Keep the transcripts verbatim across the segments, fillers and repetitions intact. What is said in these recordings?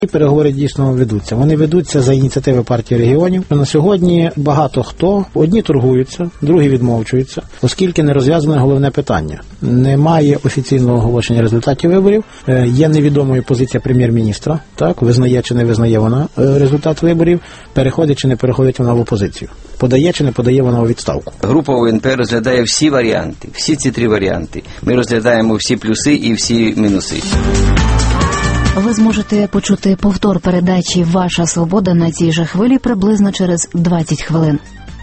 І переговори дійсно ведуться. Вони ведуться за ініціативи партії регіонів. На сьогодні багато хто, одні торгуються, другі відмовчуються, оскільки не розв'язане головне питання. Немає офіційного оголошення результатів виборів, є невідомою позиція прем'єр-міністра, так, визнає чи не визнає вона результат виборів, переходить чи не переходить вона в опозицію, подає чи не подає вона у відставку. Група УНП розглядає всі варіанти, всі ці три варіанти. Ми розглядаємо всі плюси і всі мінуси. Ви зможете почути повтор передачі «Ваша свобода» на цій же хвилі приблизно через двадцять хвилин.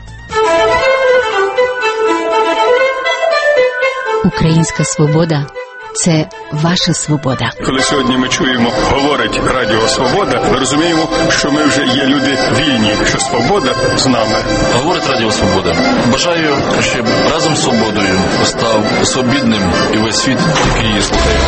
Українська свобода – це ваша свобода. Коли сьогодні ми чуємо, говорить Радіо Свобода, ми розуміємо, що ми вже є люди вільні, що свобода з нами. Говорить Радіо Свобода. Бажаю, щоб разом з свободою став свобідним і весь світ, який її слухає.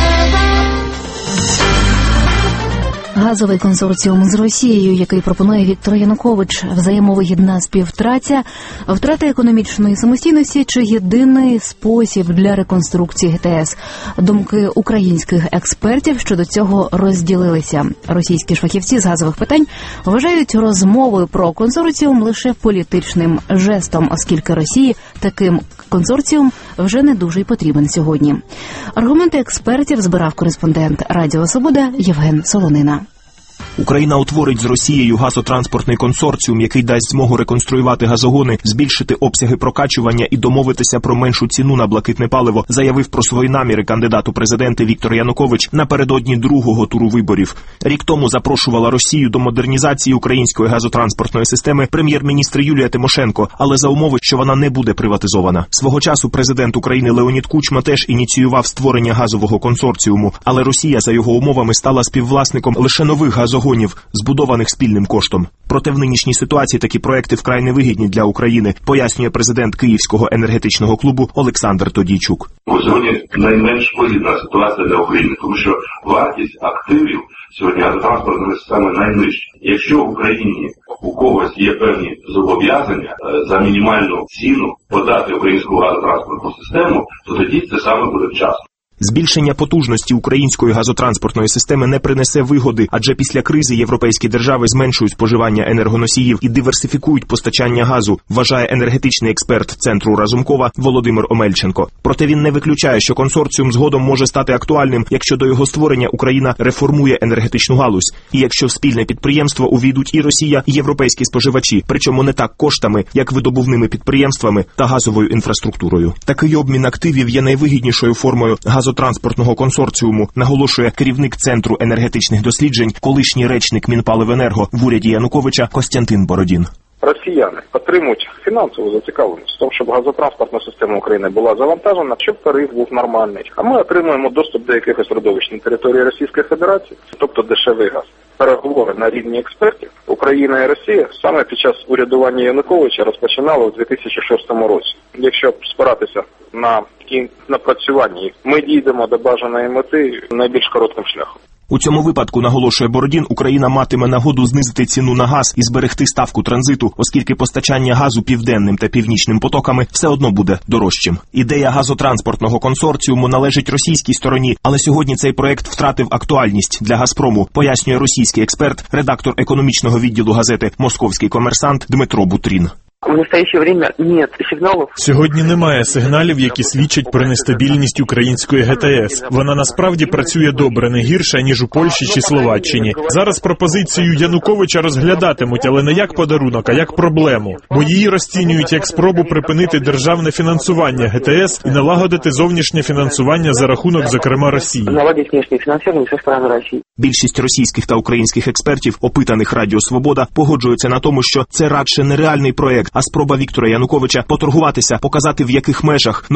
Газовий консорціум з Росією, який пропонує Віктор Янукович, взаємовигідна співпраця, втрата економічної самостійності чи єдиний спосіб для реконструкції ГТС. Думки українських експертів щодо цього розділилися. Російські ж фахівці з газових питань вважають розмовою про консорціум лише політичним жестом, оскільки Росії таким консорціум вже не дуже й потрібен сьогодні. Аргументи експертів збирав кореспондент Радіо Свобода Євген Солонина. Україна утворить з Росією газотранспортний консорціум, який дасть змогу реконструювати газогони, збільшити обсяги прокачування і домовитися про меншу ціну на блакитне паливо, заявив про свої наміри кандидат у президенти Віктор Янукович напередодні другого туру виборів. Рік тому запрошувала Росію до модернізації української газотранспортної системи прем'єр-міністр Юлія Тимошенко, але за умови, що вона не буде приватизована. Свого часу президент України Леонід Кучма теж ініціював створення газового консорціуму, але Росія за його умовами стала співвласником лише нових газогонів, збудованих спільним коштом. Проте в нинішній ситуації такі проекти вкрай невигідні для України, пояснює президент Київського енергетичного клубу Олександр Тодійчук. Сьогодні найменш вигідна ситуація для України, тому що вартість активів сьогодні газотранспортної системи найнижча. Якщо в Україні у когось є певні зобов'язання за мінімальну ціну подати українську газотранспортну систему, то тоді це саме буде вчасно. Збільшення потужності української газотранспортної системи не принесе вигоди, адже після кризи європейські держави зменшують споживання енергоносіїв і диверсифікують постачання газу, вважає енергетичний експерт Центру Разумкова Володимир Омельченко. Проте він не виключає, що консорціум згодом може стати актуальним, якщо до його створення Україна реформує енергетичну галузь, і якщо в спільне підприємство увійдуть і Росія, і європейські споживачі, причому не так коштами, як видобувними підприємствами та газовою інфраструктурою. Такий обмін активів є найвигіднішою формою газотранспортної газотранспортного консорціуму, наголошує керівник Центру енергетичних досліджень, колишній речник Мінпаливенерго в уряді Януковича Костянтин Бородін. Росіяни отримують фінансову зацікавленість в тому, щоб газотранспортна система України була завантажена, щоб тариф був нормальний. А ми отримуємо доступ до якихось родовищ на території Російської Федерації, тобто дешевий газ. Переговори на рівні експертів Україна і Росія саме під час урядування Януковича розпочинали у дві тисячі шостому році. Якщо спиратися на такі напрацювання, ми дійдемо до бажаної мети найбільш коротким шляхом. У цьому випадку, наголошує Бородін, Україна матиме нагоду знизити ціну на газ і зберегти ставку транзиту, оскільки постачання газу південним та північним потоками все одно буде дорожчим. Ідея газотранспортного консорціуму належить російській стороні, але сьогодні цей проект втратив актуальність для «Газпрому», пояснює російський експерт, редактор економічного відділу газети «Московський комерсант» Дмитро Бутрін. В настоящее время нет сигналів. Сьогодні немає сигналів, які свідчать про нестабільність української ГТС. Вона насправді працює добре, не гірше, ніж у Польщі чи Словаччині. Зараз пропозицію Януковича розглядатимуть, але не як подарунок, а як проблему. Бо її розцінюють як спробу припинити державне фінансування ГТС і налагодити зовнішнє фінансування за рахунок, зокрема, Росії. Наладити зовнішнє фінансування зі сторони Росії. Більшість російських та українських експертів, опитаних Радіо Свобода, погоджуються на тому, що це радше нереальний проект, а спроба Віктора Януковича поторгуватися, показати в яких межах